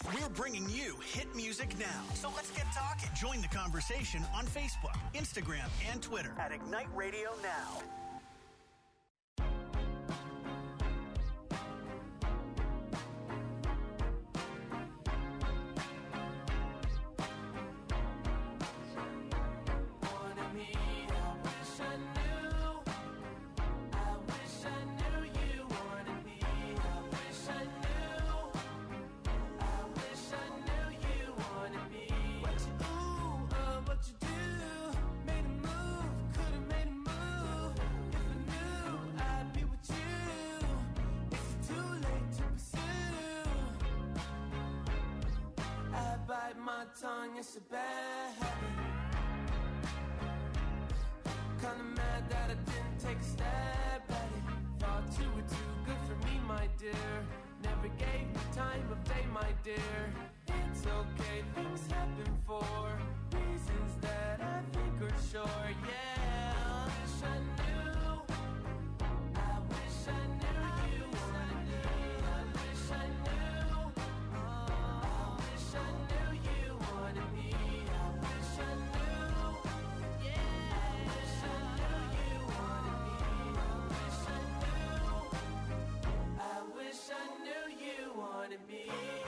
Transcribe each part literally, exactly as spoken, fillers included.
We're bringing you hit music now. So let's get talking. Join the conversation on Facebook, Instagram, and Twitter at Ignite Radio Now. It's a bad habit. Kinda mad that I didn't take a stab at it. Thought you were too good for me, my dear. Never gave me time of day, my dear. It's okay, things happen for reasons that I think are sure, yeah. I wish I knew. I wish I knew you wanted me. I wish I knew. I wish I knew you wanted me. I wish I knew. Yeah. I wish I knew you wanted me. I wish I knew. I wish I knew you wanted me.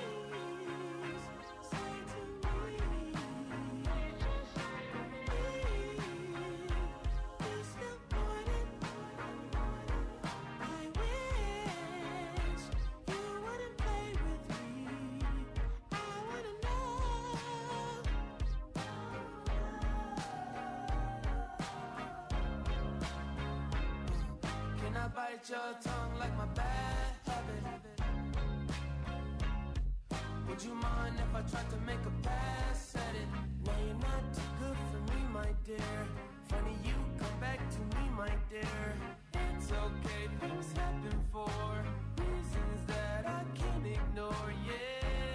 Bite your tongue like my bad habit. Would you mind if I tried to make a pass at it? No, you're not too good for me, my dear. Funny you come back to me, my dear. It's okay, things happen for reasons that I can't ignore, yeah.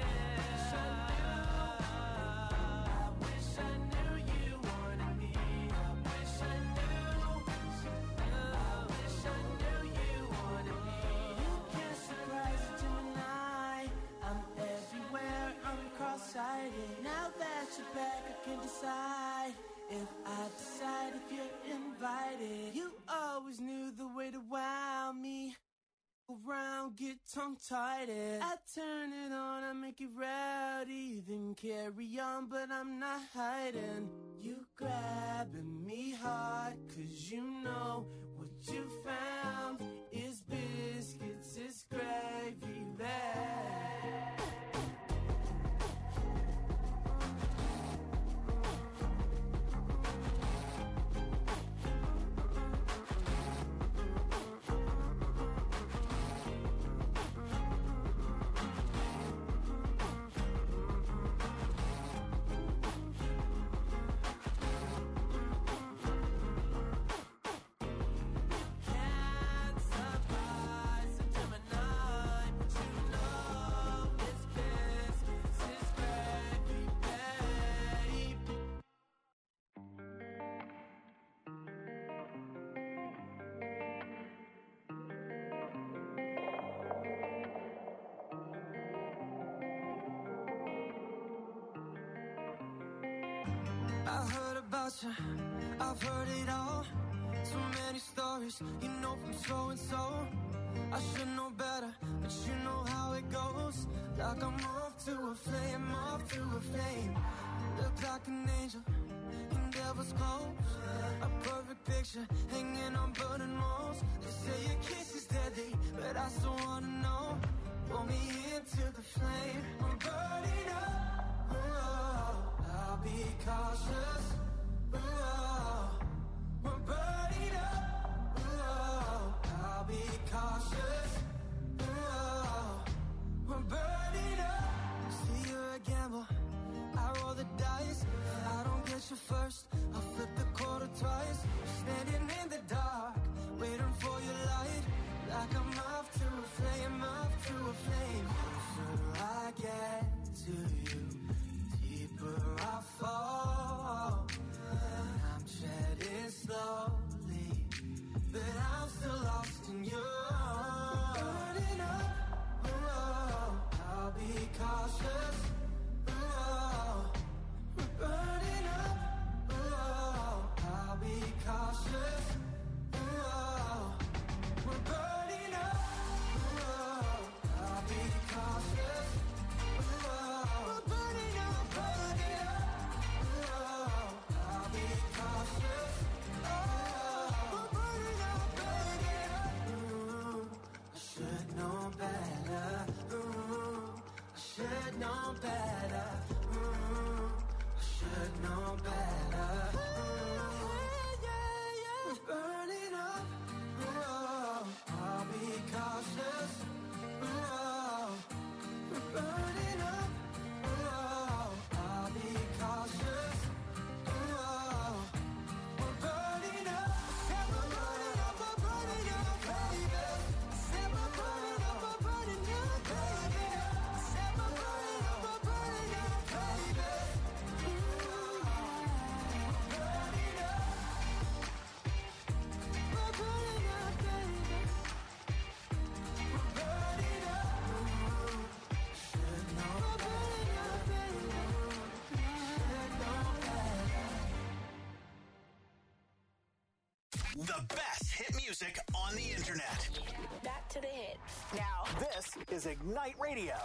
Now that you're back, I can decide if I decide if you're invited. You always knew the way to wow me. Around, get tongue-tied. I turn it on, I make it rowdy. Then carry on, but I'm not hiding. You grabbing me hard, cause you know what you found is biscuits, is gravy there. I heard about you, I've heard it all. So many stories, you know from so and so. I should know better, but you know how it goes. Like I'm off to a flame, off to a flame. Look like an angel in devil's clothes. A perfect picture hanging on burning walls. They say your kiss is deadly, but I still wanna know. Pull me into the flame, I'm burning up. I'll be cautious. Ooh, we're burning up. Ooh, I'll be cautious. Ooh, we're burning up. See, you're a gamble. I roll the dice. I don't get you first. I'll flip the quarter twice. Standing in the dark, waiting for your light. Like I'm off to a flame, off to a flame. So do I get better. Mm, I should know better. Mm, yeah, yeah. We're burning up. Oh, I'll be cautious. Oh, we're burning up. Oh, I'll be cautious. Oh, we're burning up. Yeah, we're burning up. We're burning up, baby. Yeah, we're burning up. We're burning up, baby. Yeah, we're burning up. We're burning up, baby. Ooh, we're burning up. We're burning up, baby. We're burning up. Should know. We're burning up, baby. Should know better. The best hit music on the internet. Back to the hits. Now, this is Ignite Radio.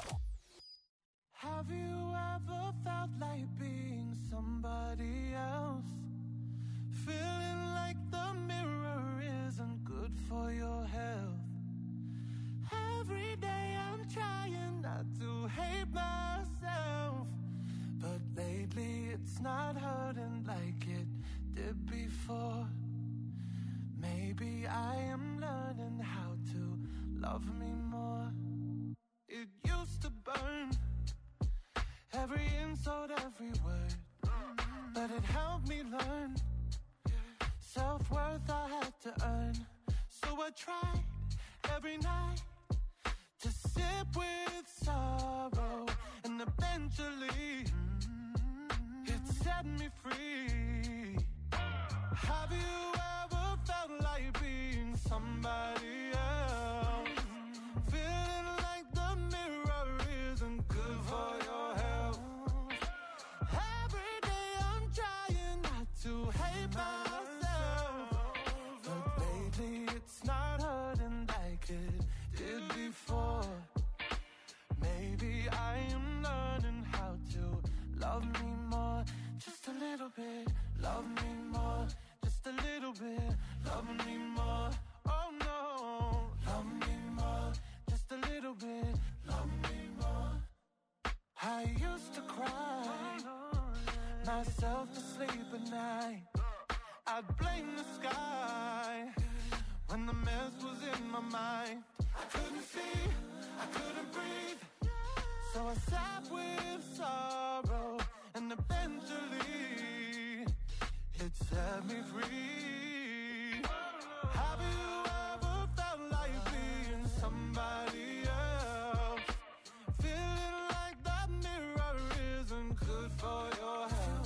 Have you ever felt like being somebody else? Feeling like the mirror isn't good for your health. Every day I'm trying not to hate myself, but lately it's not hurting like it did before. Maybe I am learning how to love me more. It used to burn, every insult, every word, but it helped me learn. Self-worth I had to earn, so I tried every night to sit with sorrow, and eventually it set me free. Have you ever felt like being somebody else? Feeling like the mirror isn't good for your health. Every day I'm trying not to hate myself, but lately it's not hurting like it did before. Maybe I am learning how to love me more. Just a little bit, love me more. Just a little bit, love me more. Oh no, love me more. Just a little bit, love me more. I used to cry myself to sleep at night. I'd blame the sky when the mess was in my mind. I couldn't see, I couldn't breathe, so I sat with sorrow, and eventually it set me free. Have you ever felt like being somebody else? Feeling like that mirror isn't good for your health.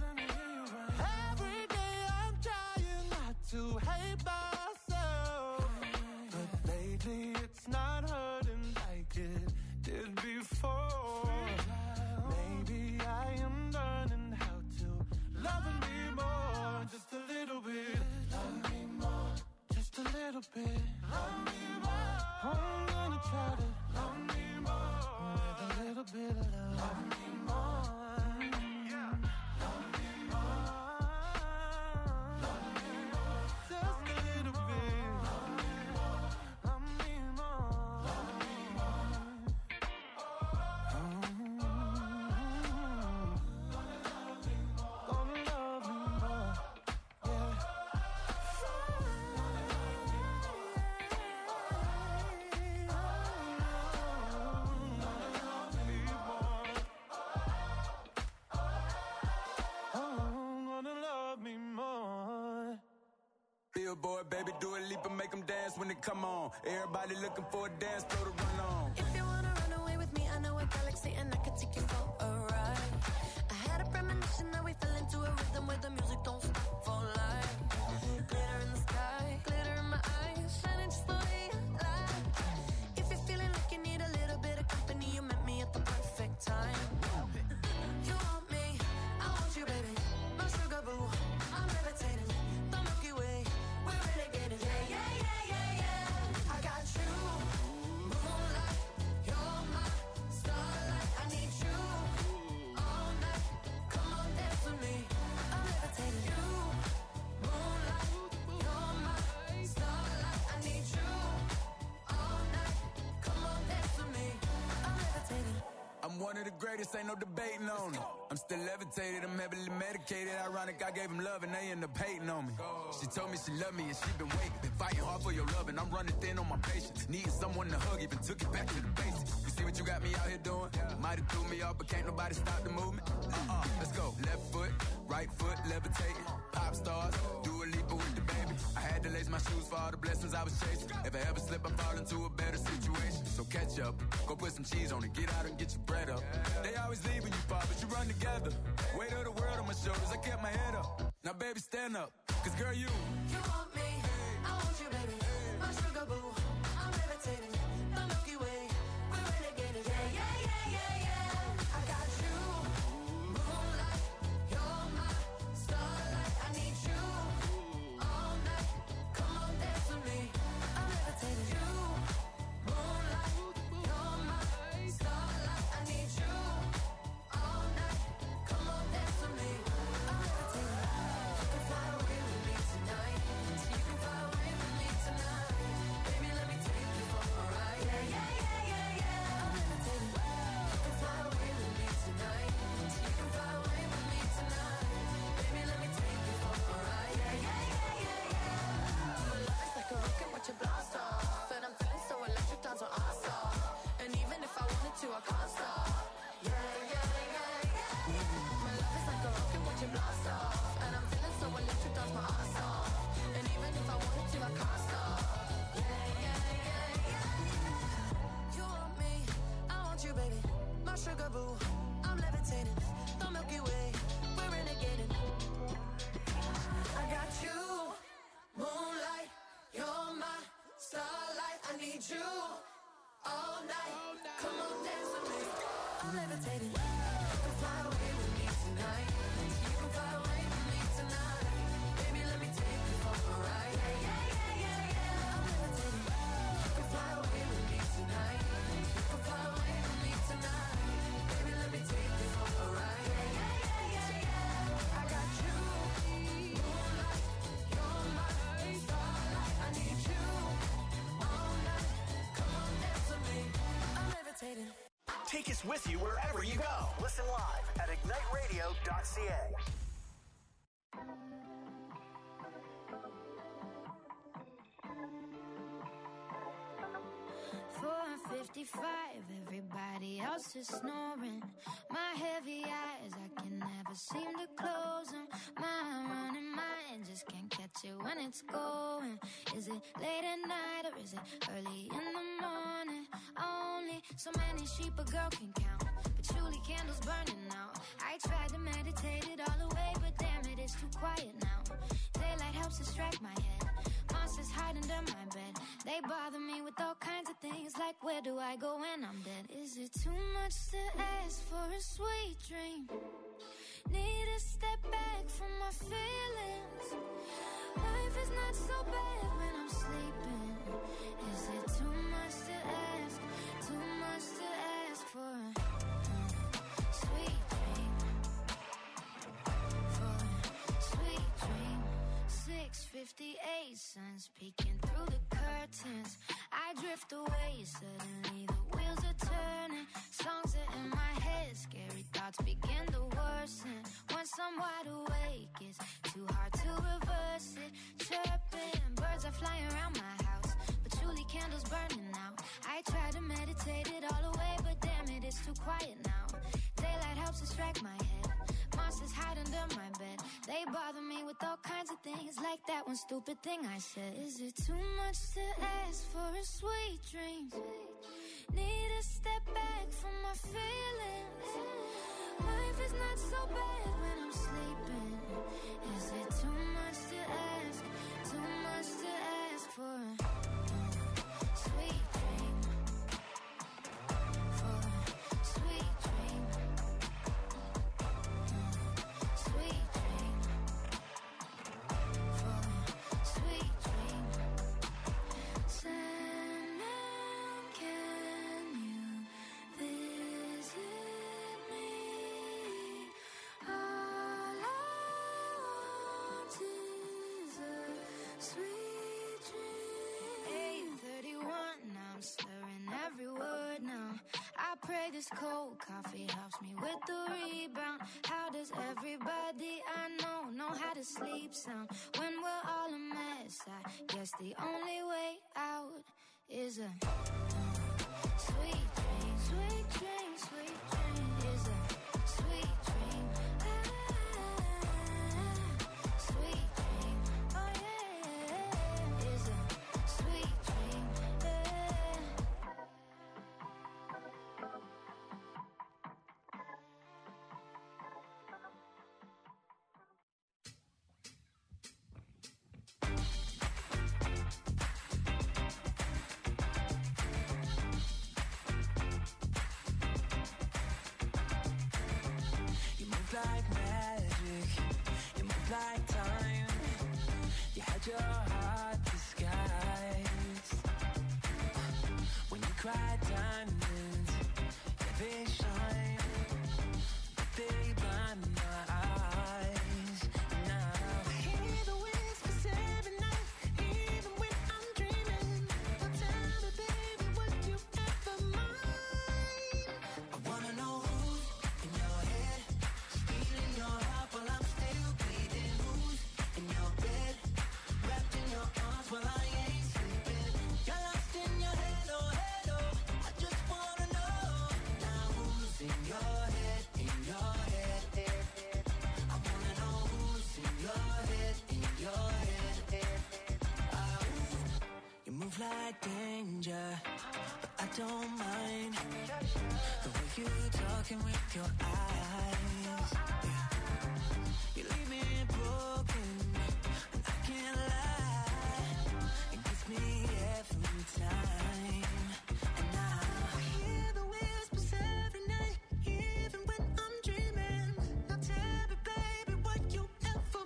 Every day I'm trying not to hate myself, but lately it's not hurting like it did before. Maybe I am learning how to love me more. Just a little bit, love me more. Just a little bit, love me more. I'm gonna try to love me more with a little bit of love. Love me more. Yeah. Love me more. Love me more. Just a little bit. Love me more. Love me more. Love me more. Gonna love me more. Yeah. Billboard, baby, do a leap and make them dance when they come on. Everybody looking for a dance floor to run on. If you wanna run away with me, I know a galaxy and I can take you for a ride. I had a premonition that we fell into a rhythm where the music don't stop for life. Glitter in the sky, glitter in my eyes, shining just the way I like. If you're feeling like you need a little bit of company, you met me at the perfect time. You want me, I want you, baby. My sugar boo, I'm levitating. The Milky Way, we're renegading. Yeah, yeah, yeah, yeah, yeah. I got you, moonlight, you're my starlight. I one of the greatest, ain't no debating on it. I'm still levitated, I'm heavily medicated. Ironic, I gave him love and they end up hating on me. She told me she loved me and she been waiting. Been fighting hard for your love and I'm running thin on my patience. Needing someone to hug, even took it back to the basics. You see what you got me out here doing? Might have threw me off, but can't nobody stop the movement. Uh-uh, let's go. Left foot, right foot, levitating. Pop stars, do a leap with the baby. I had to lace my shoes for all the blessings I was chasing. If I ever slip, I fall into a better situation. So catch up, go put some cheese on it, get out and get your bread up. They always leaving you far, but you run together. Weight of the world on my shoulders, I kept my head up. Now baby, stand up, cause girl, you You want me, I want you, baby. My sugar boo, I'm levitating. The Milky Way, we're renegading. Yeah, yeah, yeah, yeah, yeah. I got you, moonlight. You're my starlight. I need you all night. Come on, dance with me. I'm levitating. You, moonlight. You're my starlight. I need you all night. Come on, dance with me. I'm levitating. You can fly away with me tonight. You can fly away with me tonight. Baby, let me take you for a ride. Yeah, yeah, yeah, yeah, yeah. I'm levitating. You can fly away with me tonight. You can fly away with me tonight. Baby, let me take you for a ride. Yeah, yeah, yeah, yeah, yeah. My love is like a rocket, watch it blast off. And I'm feeling so electric, dance on our stop. And even if I wanted to, I can't stop. Yeah, yeah, yeah, yeah. My love is like a rocket, watch it blast off. And I'm feeling so electric, dance my ass off. And even if I wanted to, I can't stop. Yeah, yeah, yeah, yeah. You want me, I want you, baby. My sugar boo, I'm levitating. The Milky Way, we're renegading. I got you, moonlight. You're my starlight. I need you all night. Come on, dance with me. I'm levitating. You can fly away with me tonight. You can fly away with me tonight. Baby, let me take you for a ride. Yeah, yeah, yeah, yeah, yeah. I'm levitating. You can fly away with me tonight. You can fly away with me tonight. Baby, let me take you for a ride. Yeah, yeah, yeah, yeah, yeah. I got you, moonlight. You're my starlight. I need you all night. Come on, dance with me. I'm levitating. Take us with you wherever you go. Listen live at ignite radio dot c a. four fifty-five, everybody else is snoring. My heavy eyes, I can never seem to close them. My running mind just can't catch it when it's going. Is it late at night or is it early in the morning? Only so many sheep a girl can count. Patchouli candles burning out. I tried to meditate it all away, but damn it, it's too quiet now. Daylight helps distract my head. Monsters hide under my bed. They bother me with all kinds of things, like where do I go when I'm dead? Is it too much to ask for a sweet dream? Need to step back from my feelings. Life is not so bad when I'm sleeping. Is it too much to ask? Too much to ask for a uh, sweet dream? For a sweet dream. six fifty-eight, sun's peeking through the curtains. I drift away, suddenly the wheels are turning. Songs are in my head, scary thoughts begin to worsen. Once I'm wide awake, it's too hard to reverse it. Chirping, birds are flying around my house. Patchouli candles burning out. I try to meditate it all away, but damn it, it's too quiet now. Daylight helps distract my head. Monsters hide under my bed. They bother me with all kinds of things, like that one stupid thing I said. Is it too much to ask for a sweet dream? Need to step back from my feelings. Life is not so bad when I'm sleeping. Is it too much to ask? Too much to ask for a uh, sweet dream? For a sweet dream. Sweet dream. For a sweet dream. Sandman, can you visit this cold coffee helps me with the rebound? How does everybody I know know how to sleep sound when we're all a mess? I guess the only way out is a sweet dream, sweet dream, sweet dream is a sweet dream. Ah, sweet dream, oh yeah, is a sweet dream. Yeah. Like magic, you move like time. You had your heart disguised. When you cry diamonds, yeah, they shine, but they blind my eyes. Now I hear the whispers every night, even when I'm dreaming. Now tell me, baby, would you ever mind? I wanna know who's in your head, stealing your heart while I'm still bleeding. Who's in your bed, wrapped in your arms while I ain't sleeping? You're lost in your head, oh head, oh. I just wanna know now who's in your head, in your head, head, head. I wanna know who's in your head, in your head, head, head. Ah, you move like danger, but I don't mind the way you talking with your eyes. Yeah. You leave me broken, and I can't lie. It gets me every time. And now I hear the whispers every night, even when I'm dreaming. Now tell me, baby, would you ever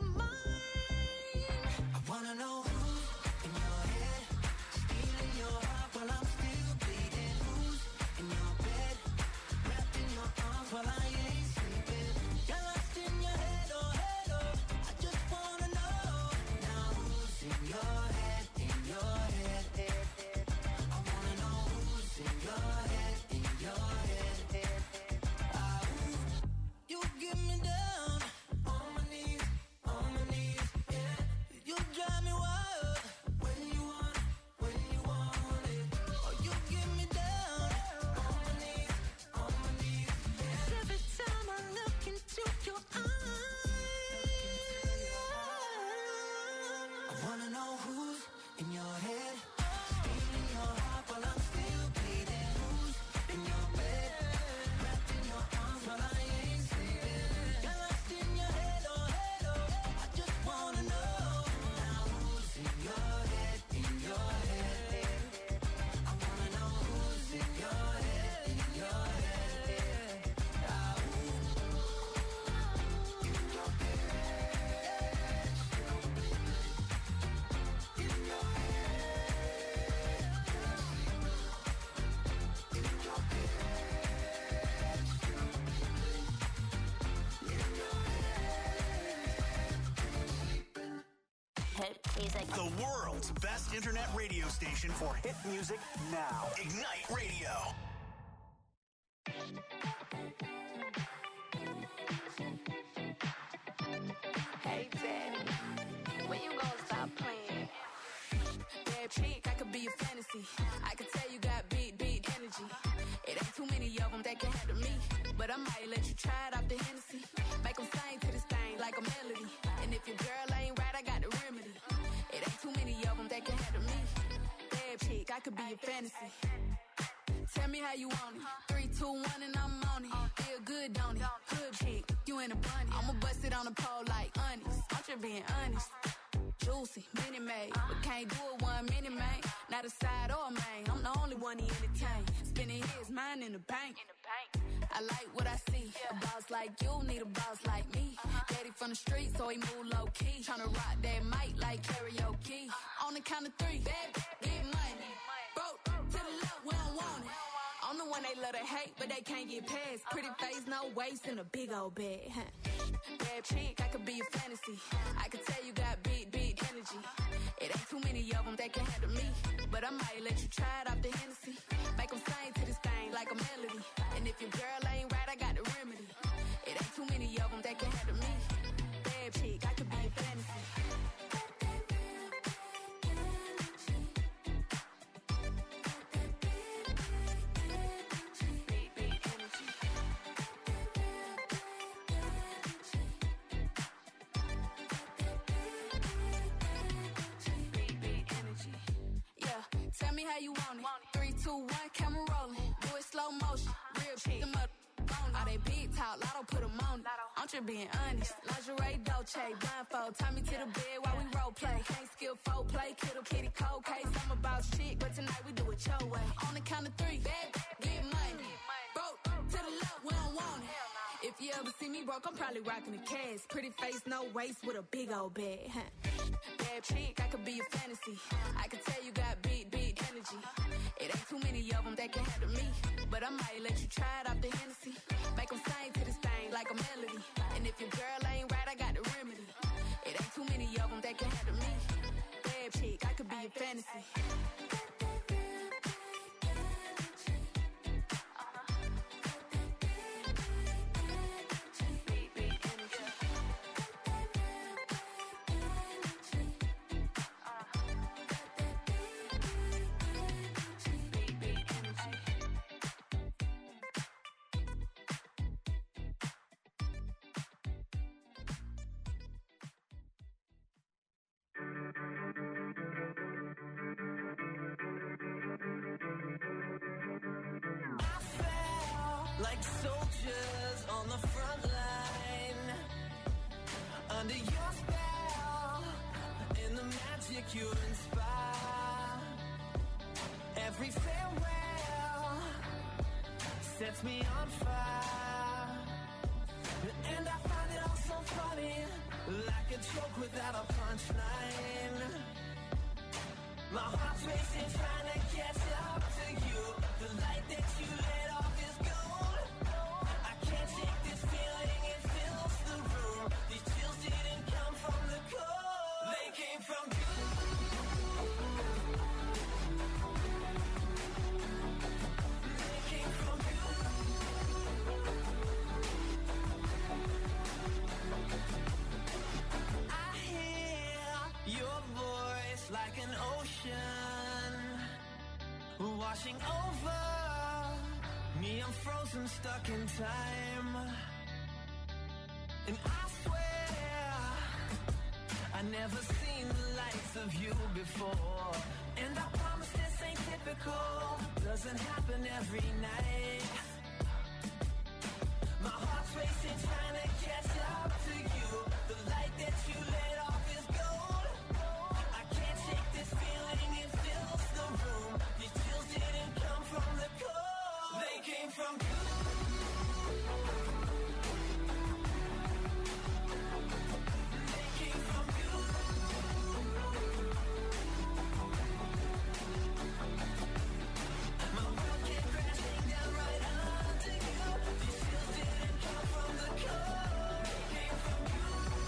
mind? I wanna know who's in your head, stealing your heart while I'm still bleeding. Who's in your bed, wrapped in your arms while I ain't sleeping? You're lost in your head, oh head, oh. I just wanna know now who's in your head, in your head, head, head. I wanna know who's in your head, in your head, head, head. Ah, ooh. You get me down on my knees, on my knees, yeah. You drive me wild when you want it, when you want it. Oh, you get me down on my knees, on my knees, yeah. Every time I look into your eyes, I wanna know who's in your head, stealing your heart while I'm still bleeding. Who's in your bed, wrapped in your arms while I ain't sleeping? You're lost in your head, oh head, oh. I just wanna know now who's in your head, in your head, head, head. I wanna know who's in your head, in your head, head. Ah, ooh. In your head, in your Hit music. The world's best internet radio station for hit music now. Ignite Radio. Hey, Daddy, when you gonna stop playing? Bad chick, I could be a fantasy. I could tell you got big, big energy. It ain't too many of them that can handle me. But I might let you try it off the Hennessy. Make them sing to this thing like a melody. And if your girl ain't right, I got the remedy. It ain't too many of them that can handle me. Bad chick, I could be a fantasy. Tell me how you want it. Three, two, one, and I'm on it. Feel good, don't it? Hood chick, you in a bunny. I'ma bust it on the pole like honest. I'm just being honest. Juicy, mini made, but can't do it one minute, man. Not a side or a main. I'm the only one he entertain. Spinning his mind in the bank. I like what I see. A boss like you need a boss like me. Daddy from the street, so he move low key. Tryna rock that mic like karaoke. On the count of three, bad, get money. Broke to the left, we don't want it. I'm the one they love to hate, but they can't get past. Pretty face, no waist, and a big old bag. Bad chick, I could be a fantasy. I could tell you got big, big energy. It ain't too many of them that can handle me, but I might let you try it off the Hennessy. Make them sing to this thing like a melody. And if your girl ain't right, I got the remedy. It ain't too many of them that can handle me. Bad chick, I could be a fantasy. Tell me how you want it. Three, two, one, camera rolling. Do it slow motion. Real shit. Them up on all they big talk. Lotto put them on it. I'm just being honest. Lingerie, Dolce, blindfold. Tie me to the bed while we role play. Can't skill folk play. Kittle kitty cold case. I'm about shit, but tonight we do it your way. On the count of three, bad, get money. Broke to the left, we don't want it. If you ever see me broke, I'm probably rocking a cast. Pretty face, no waist, with a big old bag. Huh? Bad chick, I could be a fantasy. I could tell you got big, big energy. It ain't too many of them that can handle me, but I might let you try it off the Hennessy. Make them sing to this thing like a melody. And if your girl ain't right, I got the remedy. It ain't too many of them that can handle me. Bad chick, I could be a fantasy. Like soldiers on the front line, under your spell, in the magic you inspire. Every farewell sets me on fire, and I find it all so funny, like a joke without a punchline. My heart's racing, trying to catch up to you. The light that you let off is gold. I can't shake this feeling, it fills the room. These chills didn't come from the cold, they came from you. They came from you. I hear your voice like an ocean washing over me. I'm frozen, stuck in time, and I swear I never seen the likes of you before. And I promise this ain't typical, doesn't happen every night. My heart's racing, trying to catch up to you. The light that you let off is gold. I can't shake this feeling, it fills the room. These chills didn't come from the cold, they came from you. They came from you. My world came crashing down right under you. These chills didn't come from the cold, they came from you.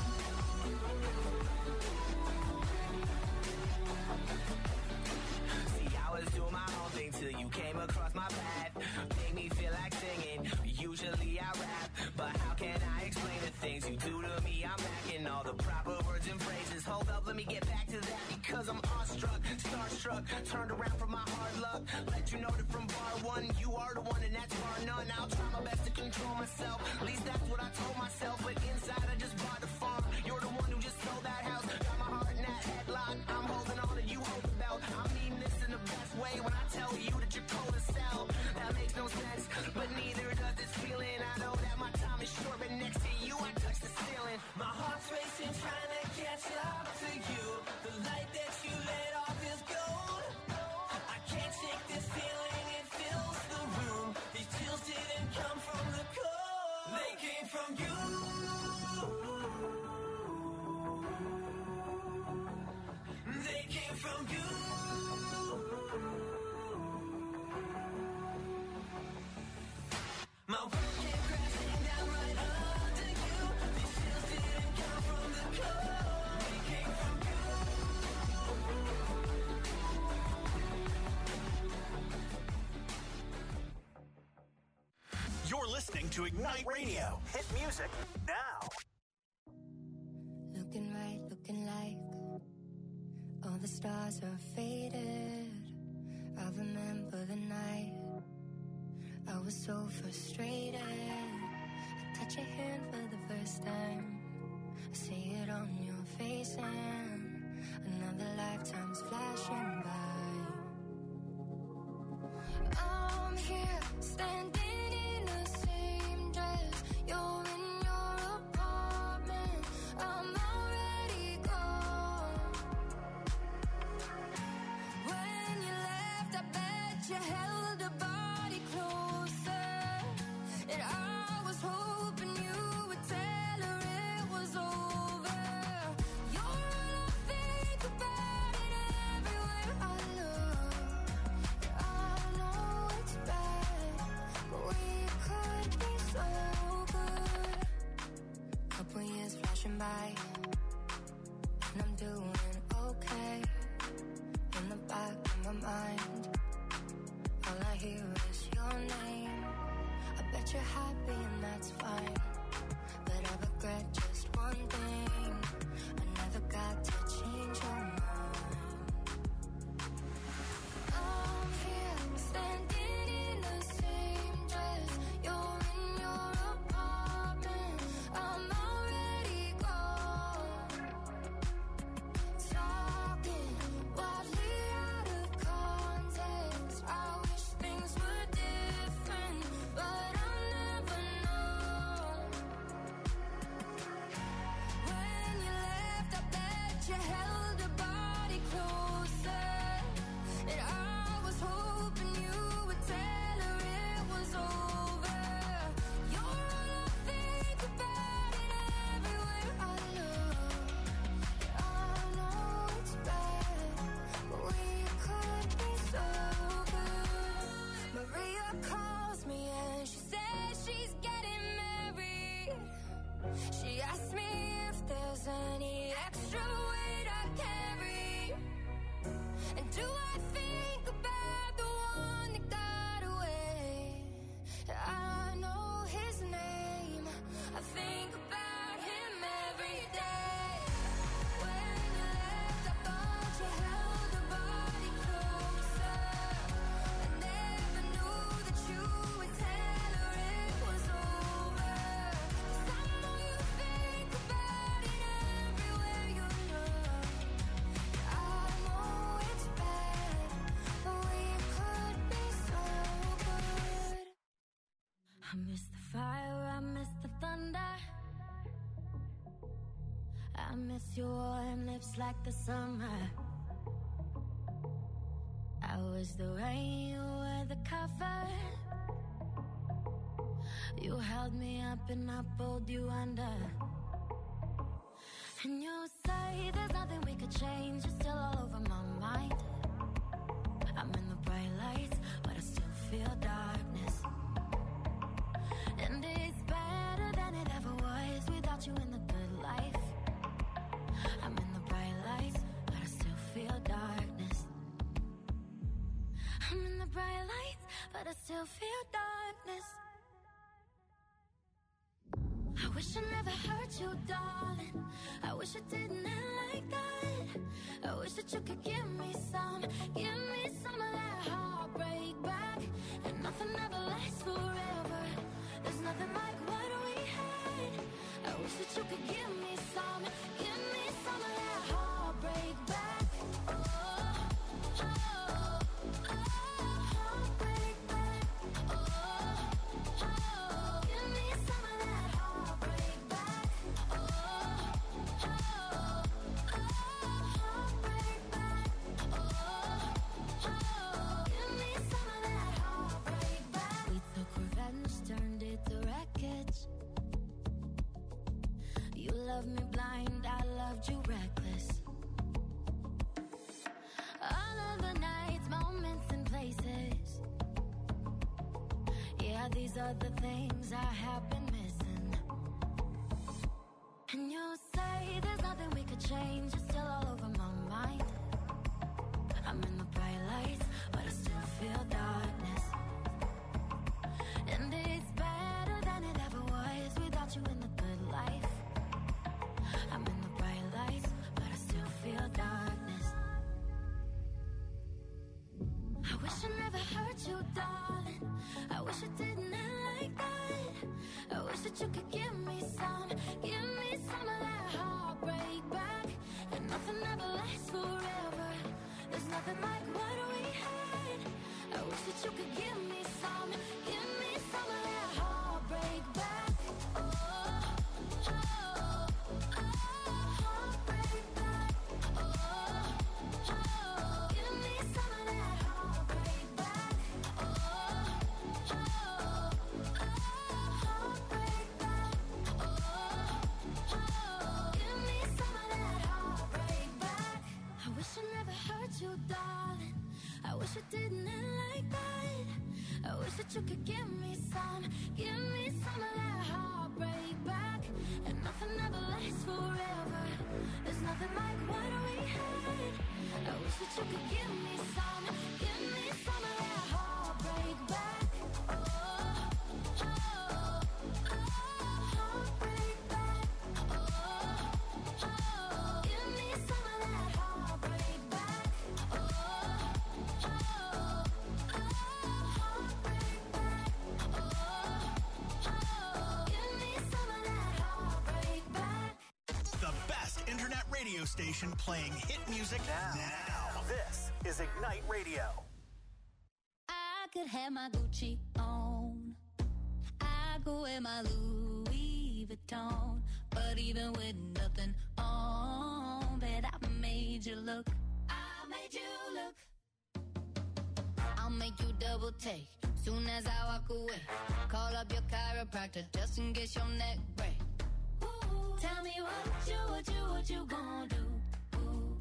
See, I was doing my own thing till you came across my path. Made me feel like singing. Usually I rap, but how can I explain the things you do to me? I'm lacking all the proper words and phrases. Hold up, let me get back to that, because I'm awestruck, starstruck, turned around from my hard luck. Let you know that from bar one, you are the one and that's bar none. I'll try my best to control myself, at least that's what I told myself. But inside I just bought the farm. You're the one who just sold that house. Got my heart in that headlock. I'm holding on and you hold the belt. I mean this in the best way when I tell you that you're cold as hell. That makes no sense, but neither does this feeling. I know that my time is short, but next to you I touch the ceiling. My heart's racing, trying to catch up to you. The light that you let off is gold. I can't shake this feeling, it fills the room. These chills didn't come from the cold, they came from you. They came from you. My world came crashing down right under you. These chills didn't come from the cold, they came from you. to Ignite Radio. Hit music now. Looking right, looking like all the stars are faded. I remember the night I was so frustrated. I touch your hand for the first time. I see it on your face and another lifetime's flashing by. I'm here standing in the same dress. You're in your apartment. I'm already gone. When you left, I bet you held a body closer. And I was hoping you would tell her it was over. You're all I think about it everywhere I look. I know it's bad, but we could be so good. Couple years flashing by, and I'm doing okay. In the back of my mind, all I hear is your name. I bet you're happy and that's fine, but I regret just one thing. I never got to change your mind. I'm here standing in the same dress. You're in your apartment. I'm already gone. Talking wildly out of context. I wish things were different, but I'll never know. When you left, I bet you held a body closer. And I was hoping you would tell her it was over. You're all I think about it everywhere I look. I know it's bad, but we could be so good. Maria calls me and she says she's getting married. She asked me if there's any extra weight I carry. And do I think about the one that got away? I know his name. I think about him every day. When you left, I thought you held a body closer. I never knew that you would tell her it was over. 'Cause I know you think about it everywhere you look. I know it's bad, but we could be so good. I miss the fire, I miss the thunder. I miss your warm lips like the summer. I was the rain, you were the cover. You held me up and I pulled you under. And you say there's nothing we could change. You're still all over my mind. I'm in the bright lights, but I still feel darkness. And it's better than it ever was without you in the good life. I'm in the bright lights, but I still feel darkness. I'm in the bright lights, but I still feel darkness. I wish I never hurt you, darling. I wish I didn't end like that. I wish that you could give me some, give me some of that heartbreak back. And nothing ever lasts forever. There's nothing like what we had. I wish that you could give me some, give me some of that heartbreak back. Oh, oh, oh, heartbreak back. Oh, oh, give me some of that heartbreak back. Oh, oh, oh, heartbreak back. Oh, oh, give me some of that heartbreak back. We took revenge, turned it to wreckage. You loved me blind, I loved you reckless. All of the nights, moments and places. Yeah, these are the things I have been missing. And you say there's nothing we could change. You're still all over my mind. I'm in the bright lights, but I still feel darkness. And it's better than it that you could give me some, give me some of that heartbreak back. And nothing ever lasts forever. There's nothing like what we had. I wish that you could give me some, give me some of that heartbreak back. Oh, oh, oh, heartbreak back. Oh, oh, give me some of that heartbreak back. Oh, oh, oh, heartbreak back. Oh, oh, give me some of that heartbreak back. I wish I never hurt you, darling. I wish it didn't end like that. I wish that you could give me some, give me some of that heartbreak back. And nothing ever lasts forever. There's nothing like what we had. I wish that you could give me some, give me some of that heartbreak back. Oh, oh, oh, heartbreak back. Oh, oh, give me some of that heartbreak back. Oh, oh, oh, heartbreak back. Oh, oh, give me some of that heartbreak back. The best internet radio station playing hit music now. now. This is Ignite Radio. I could have my Gucci on. I go wear my Louis Vuitton. But even with nothing on, bet I made you look. I made you look. I'll make you double take soon as I walk away. Call up your chiropractor just in case your neck break. Ooh, tell me what you, what you, what you gonna do. Ooh.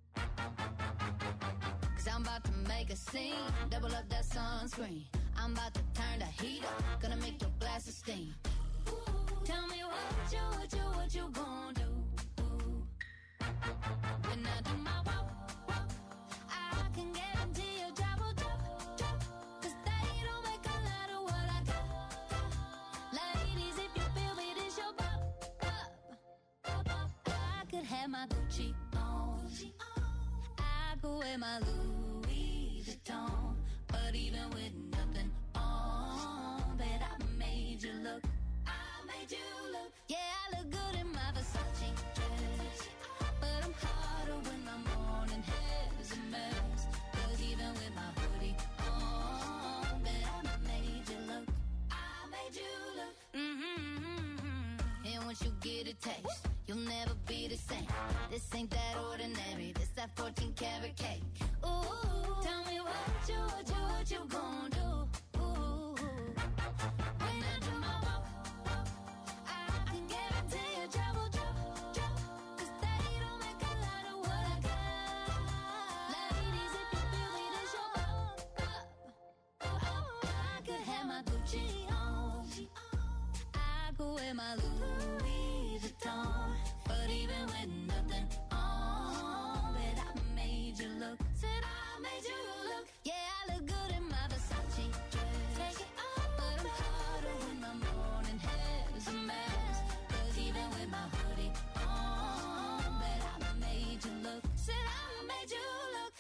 Cause I'm about to make a scene, double up that sunscreen. I'm about to turn the heat up, gonna make your glasses steam. Ooh, tell me what you, what you, what you gonna do. Ooh. When I do my walk, walk, I can guarantee your job will drop, drop. Cause they don't make a lot of what I got, got. Ladies, if you feel me, this your pop, pop, pop. I could have my Gucci on. I could wear my Louis Vuitton. But even with nothing on, bet I made you look. I made you look. Yeah, I look good in my Versace dress. But I'm hotter when my morning hair's a mess. Cause even with my hoodie on, bet I made you look. I made you look. Mm-hmm. And once you get a taste, you'll never be the same. This ain't that ordinary, this that fourteen karat cake. Ooh, tell me what you, what you, what you gon' do. Ooh, when I do my walk, walk, I can guarantee your job will drop, drop. Cause they don't make a lot of what I got. Ladies, if you feel me, this your pop, pop. Oh, I could have my Gucci on. I could wear my Louis Vuitton. But even with nothing on, bet I made you look. Said I made you look. Yeah, I look good in my Versace dress. Take it off, but I'm hotter when my morning hair's a mess. Cause even with my hoodie on, bet I made you look. Said I made you look.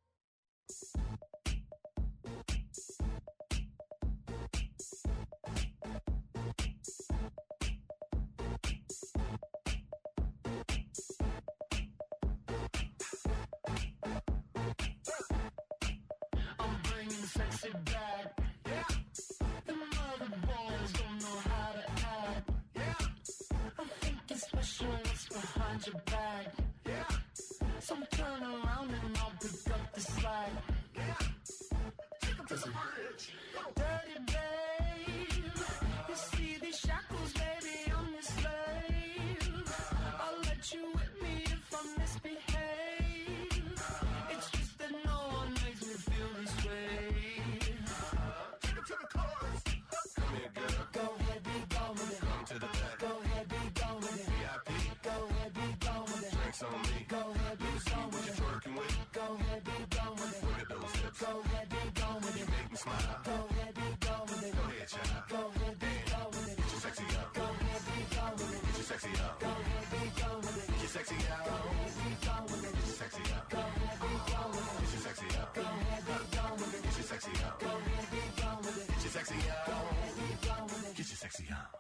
Sexy back, yeah. The mother boys don't know how to act, yeah. I think it's special what's behind your back, yeah. So turn around and I'll pick up the slack, yeah. Take 'em to the bridge. Dirty babe, you see these shackles, baby, I'm your slave. I'll let you whip me if I misbehave. It's just that no one makes me feel this way. To the chorus. Come here, girl. Go ahead, be gone with it. Come to the back. Go ahead, be gone with it. V I P. Go ahead, be gone with it. Drinks on me. Go ahead, be gone with it. Twerking with. Go ahead, be gone with it. Look at those hips. Go ahead, be gone with it. You make me smile. Go ahead, be gone with it. Go ahead, child. Go ahead, be gone with it. Get your sexy up. Go ahead, be gone with it. Get your sexy up. Go ahead, be gone with it. Get your sexy up. Go ahead, be gone with it. Get your sexy up. Go ahead, be gone with it. Get your sexy up. Go ahead, be gone with it. Get your sexy up. Go ahead, be gone with it. Get your sexy up. Go ahead, be gone with it. Get your sexy up.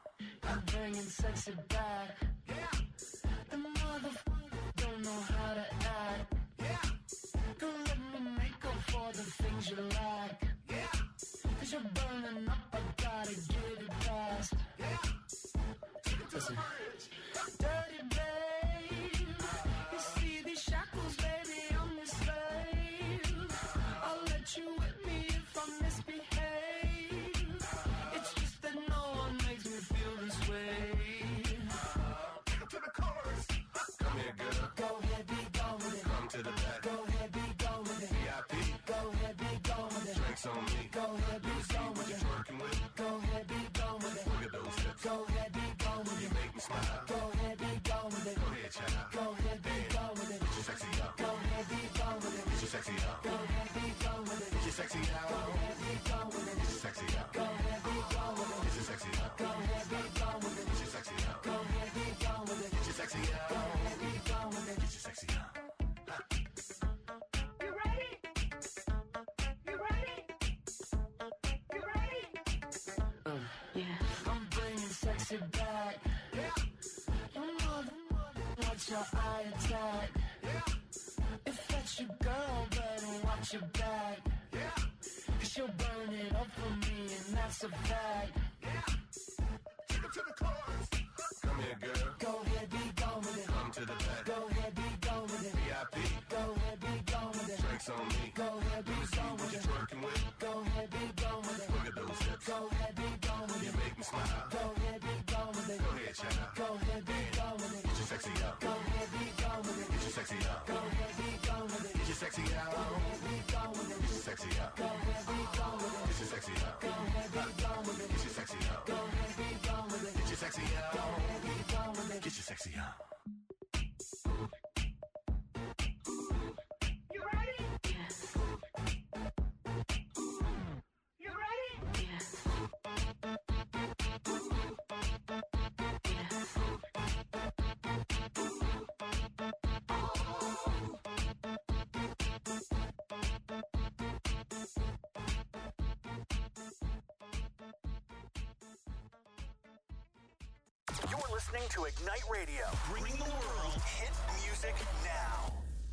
I'm bringing sexy back. The motherfucker don't know how to act. Don't let me make up for the things you lack. Cause you're burning up, I gotta get it fast. Listen. Dirty babe, you see these shackles, baby, I'm your slave. I'll let you whip me if I misbehave. It's just that no one makes me feel this way. Take it to the chorus. Come here, girl. Go ahead, be gone with it. Come to the back. Go ahead, be gone with it. V I P. Go ahead, be gone with it. Drinks on me. Go ahead, be gone with it. Working with. Go ahead, be gone with it. Look at those hips. Go ahead, be gone with You it. make me smile. Go ahead, be gone with it. Go ahead, child. Go ahead, be gone with it. Get your sexy out. Go ahead, be gone with it. Get your sexy out. Go ahead, be gone with it. Get your sexy out. Go ahead, be gone with it. Get your sexy out. Go ahead, be gone with it. Get your sexy out. Go ahead, be gone with it. Get your sexy out. Go ahead, be gone with it. Get your sexy out. Go ahead, be gone with it. Get your sexy out. You ready? You ready? You ready? Uh, yeah. I'm bringing sexy back. You mother, watch your eye attack. If that's your girl, better watch your back. Cause she'll burn it up for me, and that's a fact. Take it to the chorus. Come here, girl. Go ahead, be gone with it. Come to the back. Go ahead, be gone with it. V I P. Go ahead, be gone with it. Drinks on me. Go ahead, be gone What with you it. twerking with? Go ahead, be gone with it. Look at those hips. Go ahead, be gone with You it. make me smile. Go ahead, be gone with it. Go ahead, child. Go ahead, be gone with it. Get your sexy out. Go ahead, be gone with it. Get your sexy out. Go ahead, be gone with it. Get your sexy out. Go ahead, be gone with it. Get your sexy out. Go ahead, be gone with it. Get your sexy out. Go ahead, be gone with it. Get your sexy out. Go ahead, be gone with it. Get your sexy out. Go ahead, be gone with it. Get your sexy out. You ready? You ready? You're listening to Ignite Radio, bringing the world hit music now.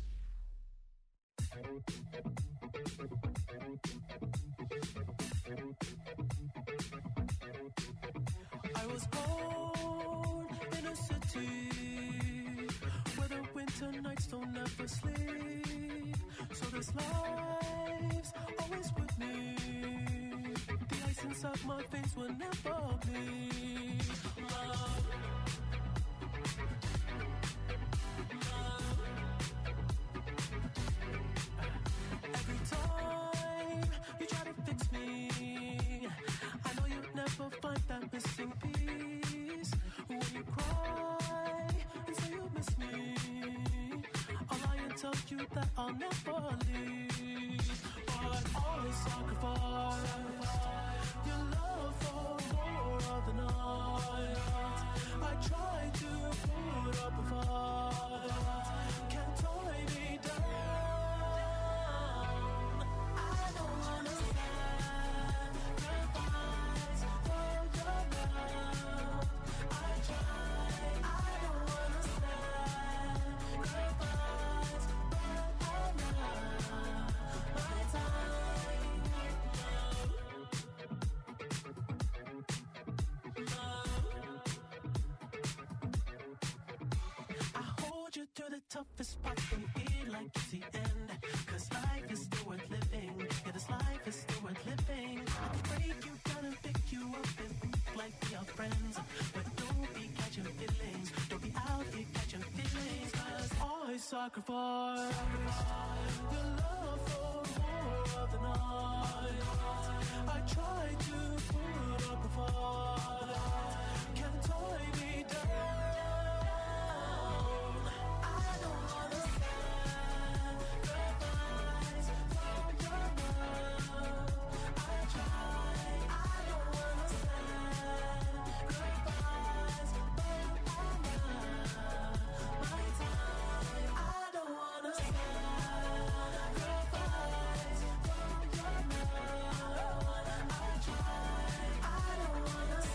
I was born in a city where the winter nights don't ever sleep. So this life's always with me. The ice inside my veins will never bleed. Love. Love. Every time you try to fix me, I know you'll never find that missing piece. When you cry and say you miss me, I'll lie and tell you that I'll never leave. But always sacrifice your love for more of the night. I try to put up a fight, can't tie me down. I don't wanna sacrifice for your love. I try, I don't wanna sacrifice, but I love my time. I hold you through the toughest parts when you feel like it's the end. Cause life is still worth living. Yeah, this life is still worth living. I can break you down and pick you up and move like we are friends. But don't be catching feelings. Don't be out here catching feelings. Cause I sacrifice your love for more of the night. I try to put up a fight, can't tie me down. I don't wanna sacrifice for your love. I try, I don't wanna sacrifice, but I love my time. I don't wanna sacrifice for your love. I try, I don't wanna sacrifice,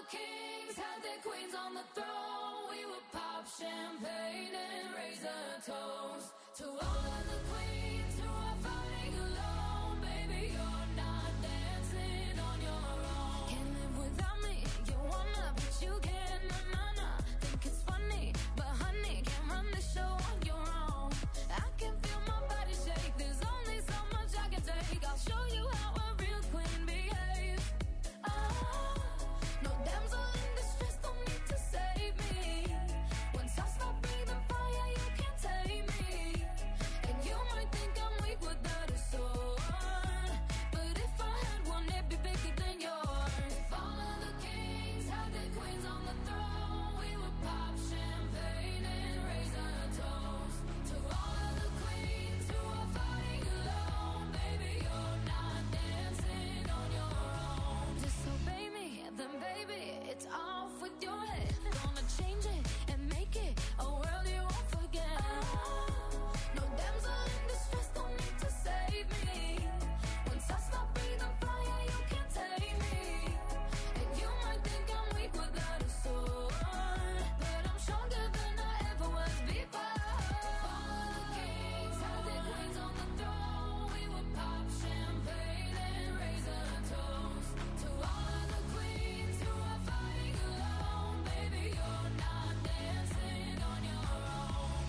kings had their queens on the throne. We would pop champagne and raise a toast to all of the queens who are fighting alone. Baby, you're not dancing on your own. Can't live without me. You wanna, but you can't. Na na na. Think it's funny, but honey, can't run the show on your own. I can feel my body shake. There's only so much I can take. I'll show you how a real queen behaves. Ah, no damsel in distress, don't need to save me. Once I stop breathing fire, you can't take me. And you might think I'm weak without a sword, but if I had one, it'd be bigger than yours. If all of the kings had their queens on the throne, we would pop champagne and raise a toast to all of the queens who are fighting alone. Baby, you're not dancing on your own. Disobey me, then baby, it's off with your head. Gonna change it and make it a world you won't forget. No damsel in distress, don't need to save me. Once I stop breathing fire, you can't take me. And you might think I'm weak without a sword, but I'm stronger than I ever was before. All of the kings had their queens on the throne. We would pop champagne and raise a toast to all of the queens who are fighting alone. Baby, you're not dancing on your own.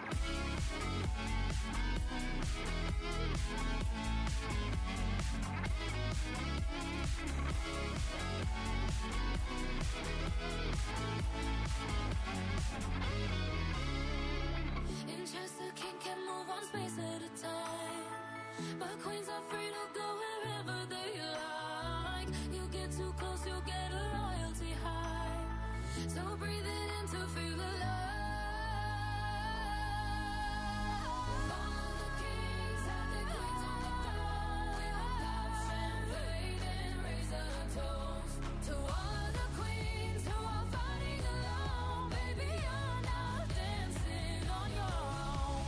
In chess, the king can move one space at a time, but queens are free to go wherever they like. You get too close, you'll get a royalty high. So breathe it in to feel alive. All of the kings had their queens on the throne. We would pop champagne and raise a toast to all of the queens who are fighting alone. Baby, you're not dancing on your own.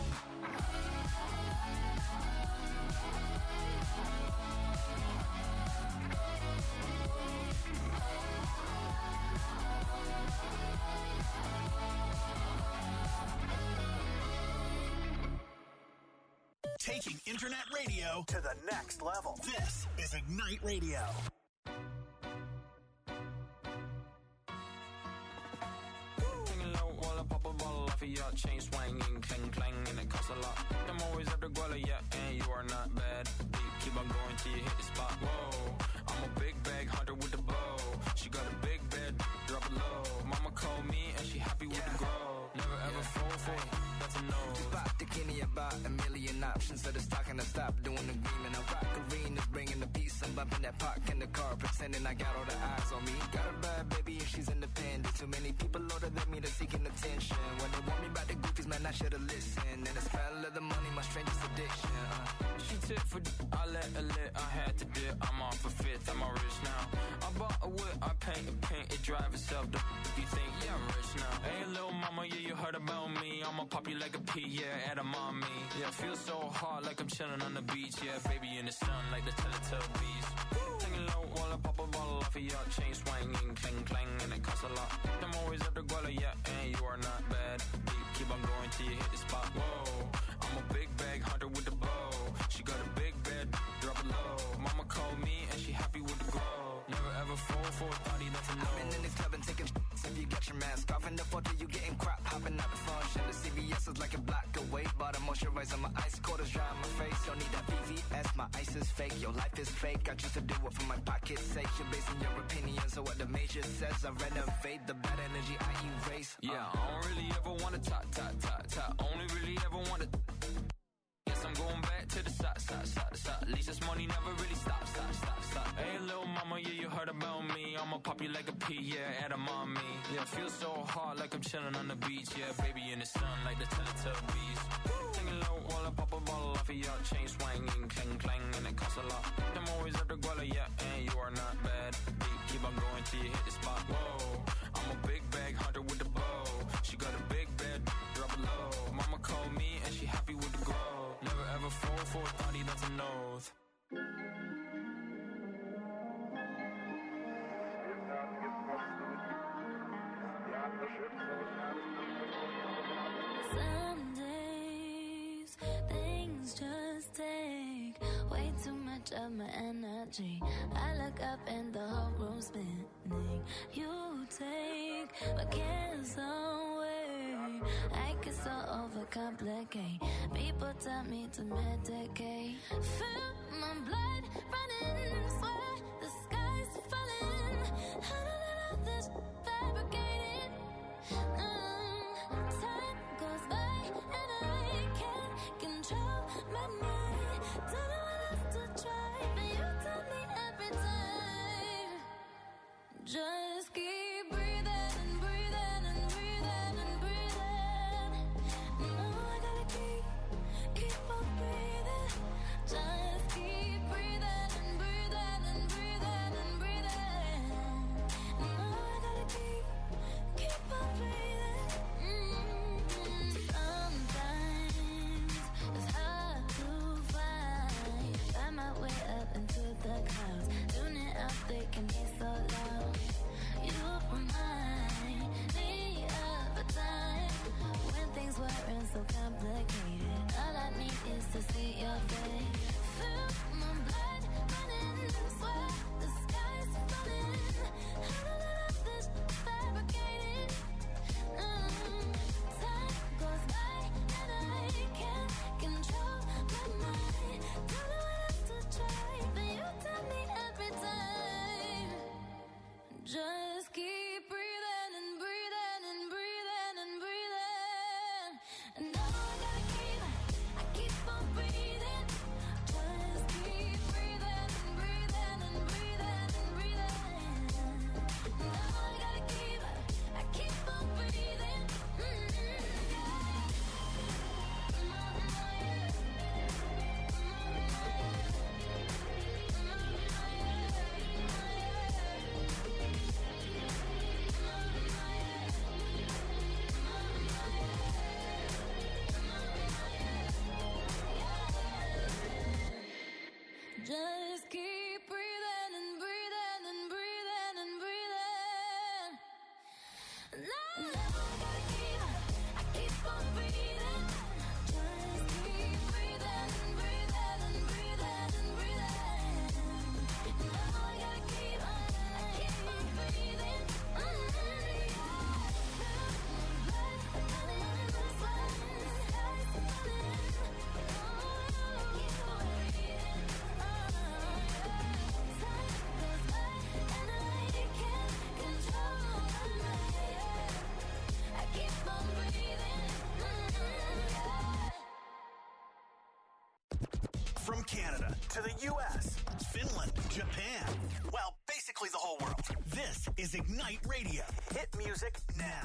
Taking internet radio to the next level. This is Ignite Radio. Singing low while I pop a bottle off of your chain swinging, clang clang, and it costs a lot. I'm always at the guala, yeah, and you are not bad. Deep, keep on going till you hit the spot. Whoa, I'm a big bag hunter with the bow. She got a big bed, drop it low. Mama called me and she happy with the grow. Never ever fall for it, that's a no. Pop the Kenny about a million options. So the stock and I stop doing the green. And I rock arenas, bringing the peace. I'm bumping that park in the car, pretending I got all the eyes on me. Got a bad baby and she's independent. Too many people older than me, they're seeking attention. When they want me about the goofies, man, I should've listened. And the smell of the money, my strangest addiction. Uh. She tip for d- I let her lit, I had to dip. I'm off a fifth, I'm all rich now. I bought a whip, I paint a paint, it drive itself. The f- you think, yeah, I'm rich now. Hey, little mama, yeah, you heard about me. I'ma pop you like a pea, yeah, at a mommy. Yeah, feel so hard like I'm chilling on the beach. Yeah, baby in the sun like the Teletubbies. Singing low while I pop a bottle off of your chain swinging, clang clang, and it costs a lot. I'm always at the guala, yeah, and you are not bad. Deep, keep on going till you hit the spot. Whoa, I'm a big bag hunter with the bow. She got a big bed, drop it low. Mama called me and she happy with the grow. Never ever fall for a thotty, that's a no. I've been in the club and taking shots. If you got your mask off in the photo, you getting crap. Hopping out the function. The C V S is like a block away. Bought a moisturizer, my ice cold is dry on my face. Don't need that V V S, my ice is fake. Your life is fake. I choose to do it for my pocket's sake. You're basing your opinions on what the major says. I renovate the bad energy I erase. Yeah, I don't really ever wanna top, top, top, top. Only really ever wanna. Guess I'm going back to the side, side, side, side. At least this money never really stops, stop, stop, stop. Hey, little mama, yeah, you heard about me. I'ma pop you like a pea, yeah, at a mommy. Yeah, feel so hard like I'm chilling on the beach. Yeah, baby in the sun like the Teletubbies. Singing low while I pop a bottle off of your chain swinging, clang clang, and it costs a lot. I'm always at the guala, yeah, and you are not bad. Deep, keep on going till you hit the spot. Whoa, I'm a big bag hunter with the bow. She got a big bed, drop it low. Mama called me and she happy with the grow. Never ever fall for a thotty, that's a nose. It's not, it's much of my energy. I look up and the whole room's spinning. You take my cares away. I get so overcomplicate. People tell me to medicate. Feel my blood running, swear the sky's falling. I don't know this fabricated. Mm, time goes by and I can't control my mind. Don't know what else to try, but you tell me every time. Just keep breathing and breathing and breathing and breathing. No, I gotta keep, keep on breathing. Just keep breathing and breathing and breathing and breathing. No, I gotta keep, keep on breathing. Mm-hmm. Sometimes it's hard to find, find my way up into the clouds. Tuning out, they can be so loud. You remind me of a time when things weren't so complicated. All I need is to see your face. Feel my blood running, swear the sky's falling. I don't know this fabricated. Mm, time goes by and I can't control my mind. Don't know what else to try, but you tell me every time. Just keep breathing and breathing and breathing and breathing. And now I gotta keep, I keep on breathing. Just keep breathing and breathing and breathing and breathing. Now I gotta keep, I keep on breathing. Just keep breathing and breathing and breathing and breathing. Now, now I gotta keep, I keep on breathing. Just keep breathing and breathing and breathing and breathing. Now I gotta keep, I keep on breathing. Mm-hmm. Blood running, sweat, the sky's falling. Oh, keep on breathing. From Canada to the U S, Finland, Japan, well, basically the whole world. This is Ignite Radio. Hit music now.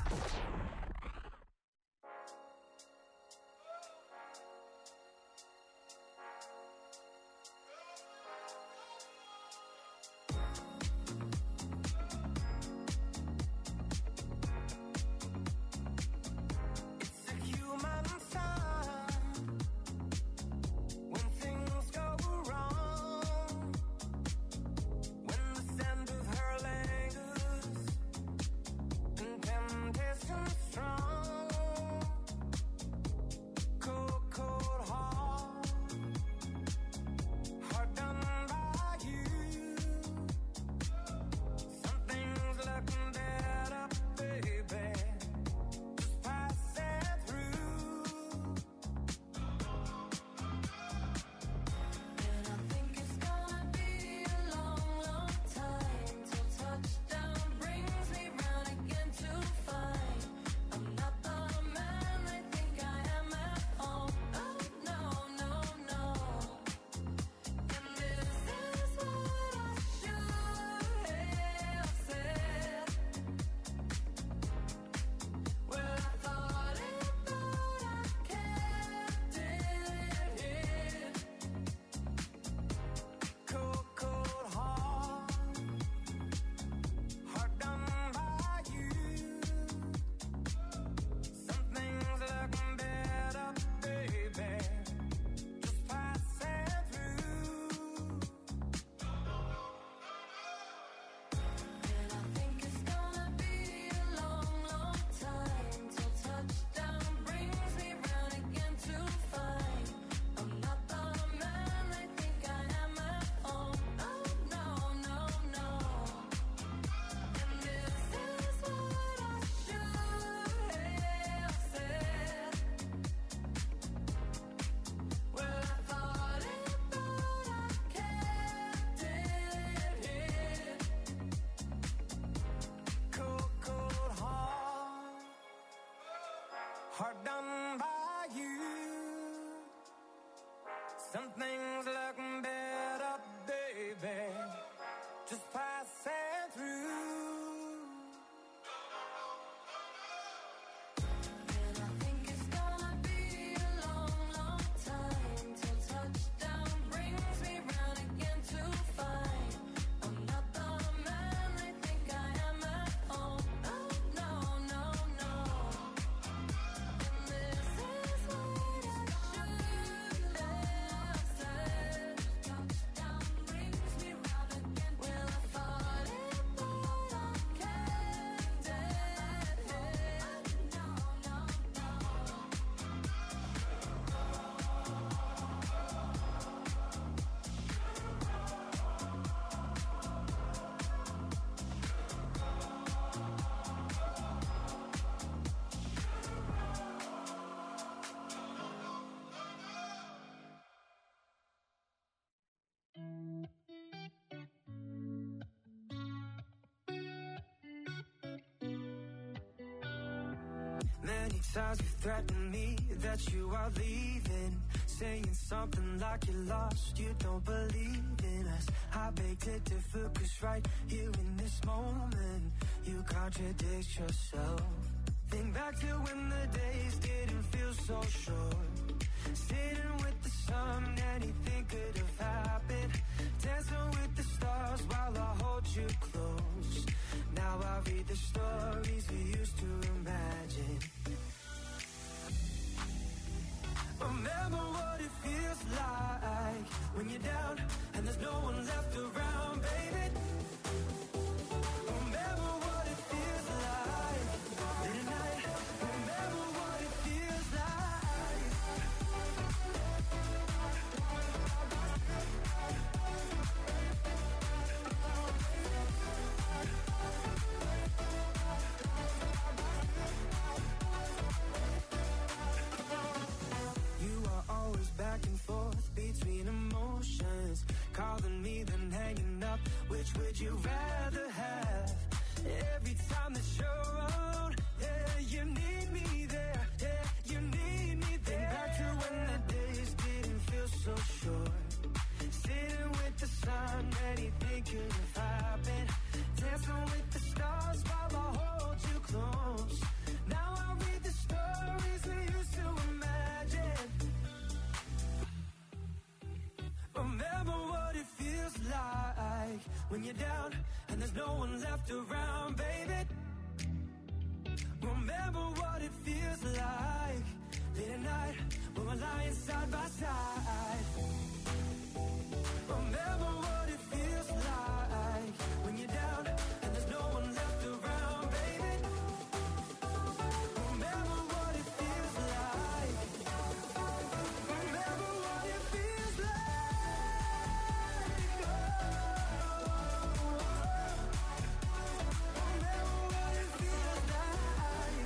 It's a human sign when things go wrong, when the scent of her lingers and temptation strong. hard done by you. Some things look better, baby, just passing through. And I think it's gonna be a long, long time till touchdown brings me round again to find I'm not the man they think I am at home. Oh, no, no, no. And this is what I should have said. Touchdown brings me round again. Well, I thought it, but I can't dead head. No, no, no. Many times you threatened me that you are leaving, saying something like you're lost, you don't believe in us. I beg to differ, cause right here in this moment, you contradict yourself. Think back to when the days didn't feel so short. Sitting with the sun, anything could have happened. Dancing with the stars while I hold you close. Now I read the stories we used to imagine. Remember what it feels like when you're down and there's no one left around, baby. Remember what it feels like late at night. Remember what it feels like. You are always back and forth between emotions, calling me then hanging up. Which would you rather have? Every time that you're around, yeah, you need me there, yeah, you need me there. Think back to when the days didn't feel so short. Sitting with the sun, anything could have happened. Dancing with the stars while I hold you close. Now I read the stories we used to imagine. Remember what it feels like when you're down and there's no one left around, baby. Remember what it feels like late at night when we're lying side by side. Remember what it feels like when you're down and there's no one left around, baby. Remember what it feels like. Remember what it feels like. Remember what it feels like.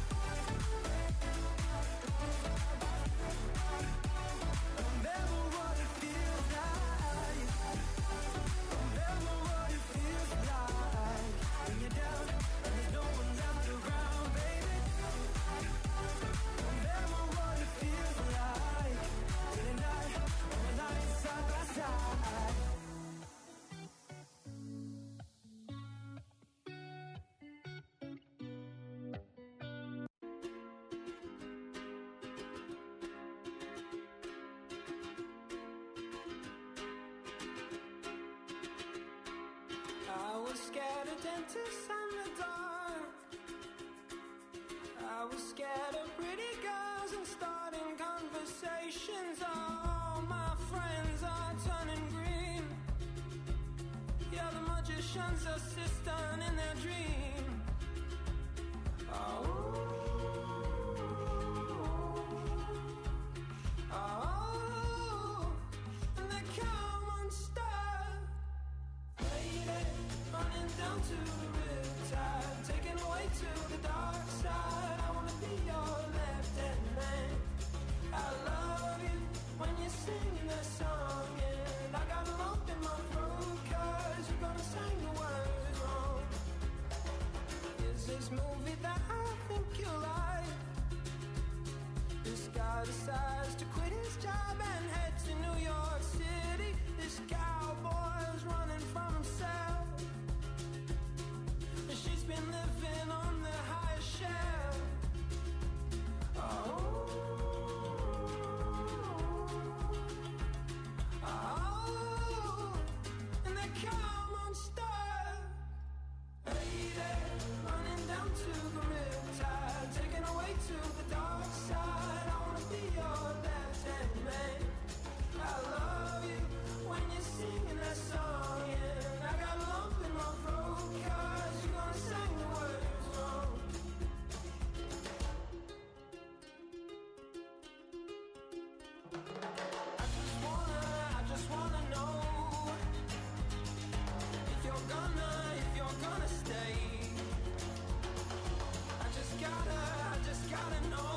Remember what it feels like. Remember what it feels like when you're down and there's no one left around, baby. Remember what it feels like late at night when we're lying side by side. I was scared of dentists and the dark. I was scared of pretty girls and starting conversations. All my friends are turning green. Yeah, the magician's assistant in their dream. Oh, oh, and they come unstuck. Waiting, running down to the riptide, taken away to the dark side. I wanna be your left-hand man. I love you when you're singing that song, and I got a lump in my throat 'cause you're gonna sing the words wrong. Is this movie that I think you like? This guy decides to quit his job and head to New York City. This cowboy's running from himself, and she's been living on the highest shelf. Oh, oh, and they come unstuck. Lady, running down to the riptide, taken away to the dark side. I wanna be your left-hand man. I love you when you're singing that song, and I got a lump in my throat 'cause you're gonna sing the words wrong. I just wanna, I just wanna know if you're gonna, if you're gonna stay. I just gotta, I just gotta know.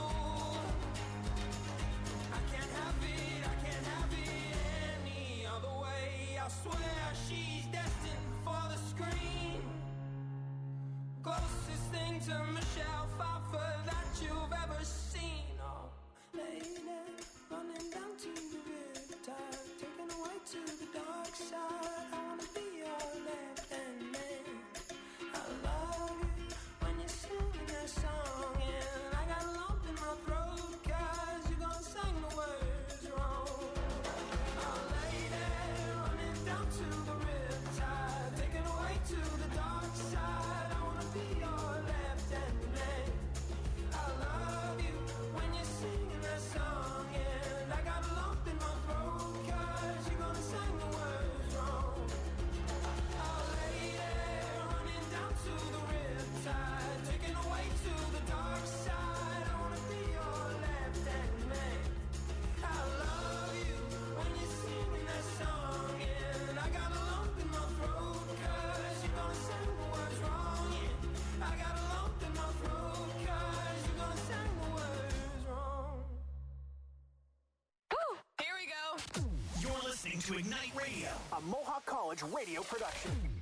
I can't have it, I can't have it any other way. I swear she's destined for the screen. Closest thing to Michelle Pfeiffer that you've ever seen. Oh, lady, running down to the riptide, taken away to the dark side. I wanna be your left-hand man. I love you when you're singing that song, and I got a lump in my throat 'cause you're gonna sing the words wrong. Oh, lady, running down to the riptide, taken away to the dark side. I wanna be your left-hand man. I love you when you're singing that song, and I got a lump in my throat 'cause you're gonna sing the words wrong. Oh, lady, running down to the riptide, taken away to the dark side. I wanna be your left-hand man. I love you when you're singing that song, and I got a lump in my throat 'cause you're gonna sing the words wrong. Yeah, I got a lump in my throat 'cause you're gonna sing the words wrong. Here we go. You're listening to Ignite Radio, a Mohawk College radio production.